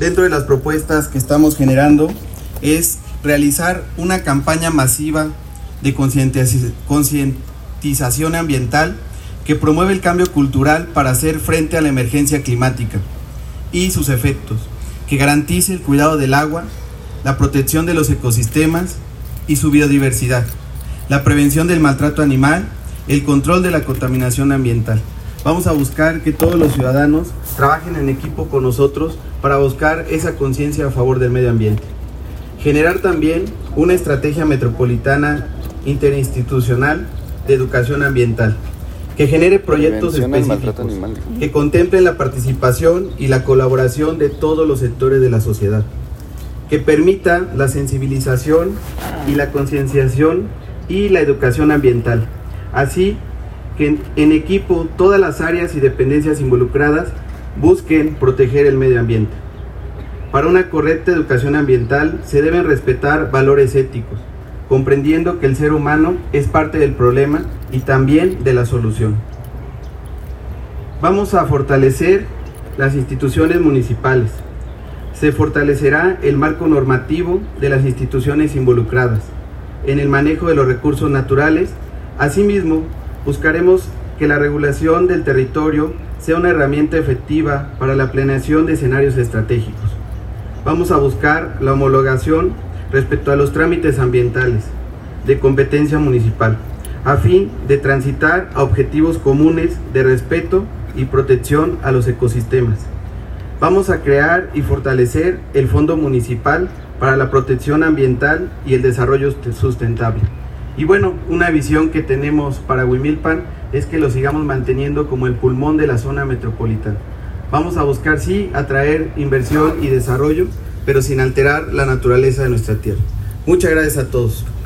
dentro de las propuestas que estamos generando es realizar una campaña masiva de concientización ambiental que promueve el cambio cultural para hacer frente a la emergencia climática y sus efectos, que garantice el cuidado del agua, la protección de los ecosistemas y su biodiversidad, la prevención del maltrato animal, el control de la contaminación ambiental. Vamos a buscar que todos los ciudadanos trabajen en equipo con nosotros para buscar esa conciencia a favor del medio ambiente. Generar también una estrategia metropolitana interinstitucional de educación ambiental, que genere proyectos específicos, que contemplen la participación y la colaboración de todos los sectores de la sociedad, que permita la sensibilización y la concienciación y la educación ambiental, así que en equipo todas las áreas y dependencias involucradas busquen proteger el medio ambiente. Para una correcta educación ambiental se deben respetar valores éticos, comprendiendo que el ser humano es parte del problema y también de la solución. Vamos a fortalecer las instituciones municipales. Se fortalecerá el marco normativo de las instituciones involucradas en el manejo de los recursos naturales. Asimismo, buscaremos que la regulación del territorio sea una herramienta efectiva para la planeación de escenarios estratégicos. Vamos a buscar la homologación respecto a los trámites ambientales de competencia municipal, a fin de transitar a objetivos comunes de respeto y protección a los ecosistemas. Vamos a crear y fortalecer el Fondo Municipal para la Protección Ambiental y el Desarrollo Sustentable. Y bueno, una visión que tenemos para Huimilpan es que lo sigamos manteniendo como el pulmón de la zona metropolitana. Vamos a buscar, sí, atraer inversión y desarrollo, pero sin alterar la naturaleza de nuestra tierra. Muchas gracias a todos.